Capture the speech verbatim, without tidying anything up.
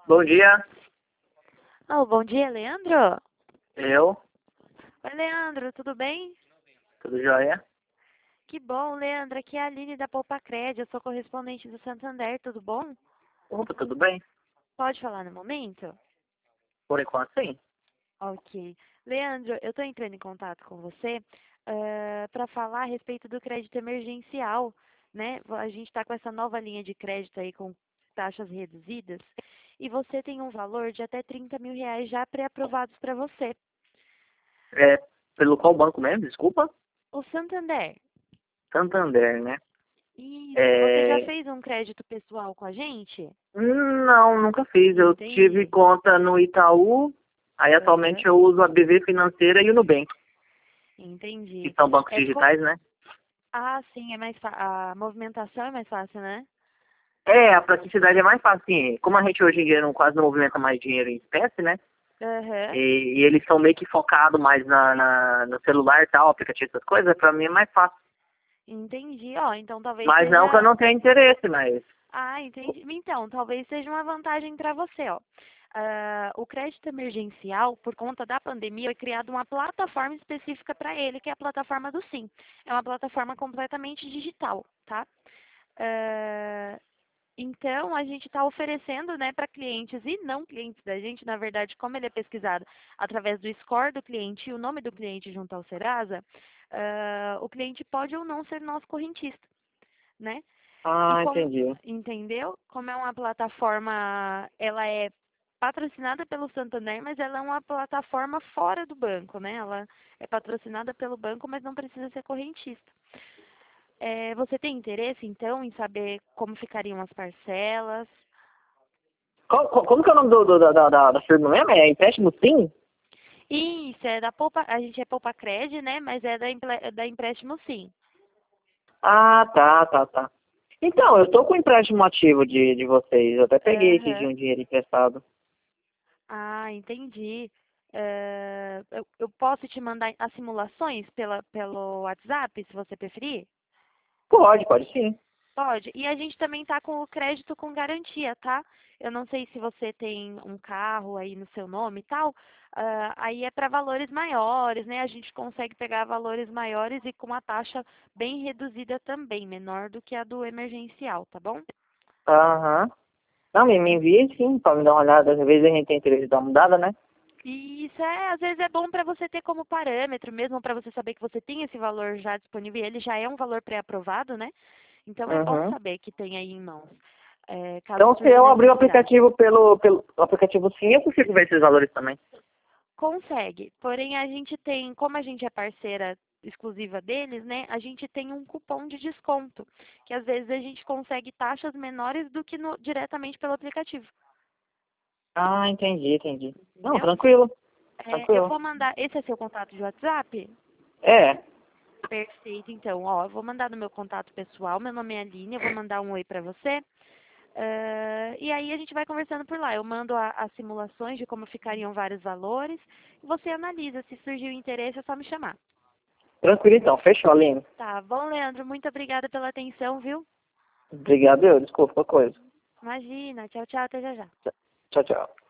Bom dia, Oh, bom dia, Leandro. eu, Oi, Leandro, tudo bem? tudo jóia? Que bom, Leandro. Aqui é a Aline da Poupa Cred, eu sou correspondente do Santander, tudo bom? Opa, tudo bem? Pode falar no momento? Por enquanto, sim. Ok. Leandro, eu estou entrando em contato com você para falar a respeito do crédito emergencial, né? A gente está com essa nova linha de crédito aí com taxas reduzidas e você tem um valor de até trinta mil reais já pré-aprovados para você. É, pelo qual banco mesmo? Desculpa? O Santander. Santander, né? Isso, você já É, fez um crédito pessoal com a gente? não, nunca fiz. Eu tive Entendi. conta no Itaú, aí atualmente Aham, eu uso a B V Financeira e o Nubank, que entendi. são bancos É co... digitais, né? Ah, sim, é mais fa... a movimentação é mais fácil, né? É, a praticidade é mais fácil, assim, como a gente hoje em dia não, quase não movimenta mais dinheiro em espécie, né? Aham, E, e eles são meio que focados mais na, na- no celular e tal, aplicativo, essas coisas, pra mim é mais fácil. entendi. Ó, então talvez Mas não que eu seja. não tenha interesse, mas... Ah, entendi. Então, talvez seja uma vantagem para você, ó. Ah, o crédito emergencial, por conta da pandemia, foi criada uma plataforma específica para ele, que é a plataforma do Sim. É uma plataforma completamente digital, tá? Ah, Então, a gente está oferecendo, né, para clientes e não clientes da gente, na verdade, como ele é pesquisado através do score do cliente e o nome do cliente junto ao Serasa, ah, o cliente pode ou não ser nosso correntista, né? E Ah, como, entendi. entendeu? Como é uma plataforma, ela é patrocinada pelo Santander, mas ela é uma plataforma fora do banco, né? Ela é patrocinada pelo banco, mas não precisa ser correntista. É, você tem interesse, então, em saber como ficariam as parcelas? Co- co- Como, que é o nome do, do- da, da, da da firma mesmo? É empréstimo sim? Isso, é da Poupa, a gente é Poupa Cred, né? Mas é da, emple- da empréstimo sim. Ah, tá, tá, tá. Então, eu tô com empréstimo ativo de, de vocês. Eu até peguei esse de Aham. um dinheiro emprestado. Ah, entendi. Eh, eu, eu posso te mandar as simulações pela, pelo WhatsApp, se você preferir? Pode, pode sim. Pode. E a gente também tá com o crédito com garantia, tá? Eu não sei se você tem um carro aí no seu nome e tal. Ah, aí é para valores maiores, né? A gente consegue pegar valores maiores e com uma taxa bem reduzida também, menor do que a do emergencial, tá bom? Aham. Não, me, me envie sim, pra me dar uma olhada. Às vezes a gente tem interesse de dar uma mudada, né? E isso é, às vezes é bom para você ter como parâmetro, mesmo para você saber que você tem esse valor já disponível, e ele já é um valor pré-aprovado, né? Então é bom Uhum. saber que tem aí em mãos, é, caso Então, se surja eu abrir o necessidade. aplicativo pelo, pelo aplicativo sim, eu consigo ver esses valores também. Consegue, porém a gente tem, como a gente é parceira exclusiva deles, né? A gente tem um cupom de desconto, que às vezes a gente consegue taxas menores do que no- diretamente pelo aplicativo, Ah, entendi, entendi. Não, entendeu? tranquilo, É, eu tranquilo. vou mandar, esse é seu contato de WhatsApp? É, Perfeito, então, ó, eu vou mandar no meu contato pessoal, meu nome é Aline, eu vou mandar um oi pra você. eh, e aí a gente vai conversando por lá. Eu mando a- as simulações de como ficariam vários valores e você analisa. Se surgir o interesse, é só me chamar. tranquilo então. Fechou, Aline. Tá bom, Leandro? Muito obrigada pela atenção, viu? Obrigado, eu. Desculpa, qualquer coisa. Imagina. Tchau, tchau, até já já. Tchau, tchau.